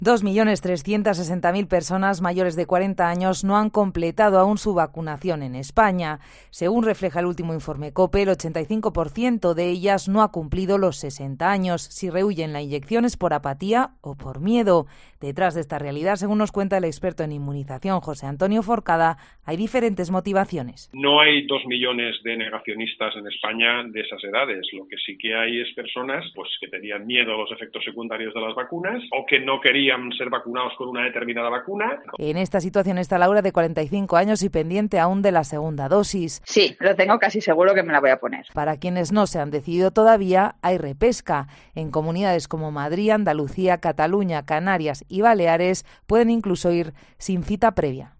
2.360.000 personas mayores de 40 años no han completado aún su vacunación en España. Según refleja el último informe COPE, el 85% de ellas no ha cumplido los 60 años. Si rehuyen la inyección es por apatía o por miedo. Detrás de esta realidad, según nos cuenta el experto en inmunización José Antonio Forcada, hay diferentes motivaciones. No hay 2 millones de negacionistas en España de esas edades. Lo que sí que hay es personas que tenían miedo a los efectos secundarios de las vacunas o que no querían ser vacunados con una determinada vacuna. En esta situación está Laura, de 45 años y pendiente aún de la segunda dosis. Sí, lo tengo casi seguro que me la voy a poner. Para quienes no se han decidido todavía, hay repesca. En comunidades como Madrid, Andalucía, Cataluña, Canarias y Baleares pueden incluso ir sin cita previa.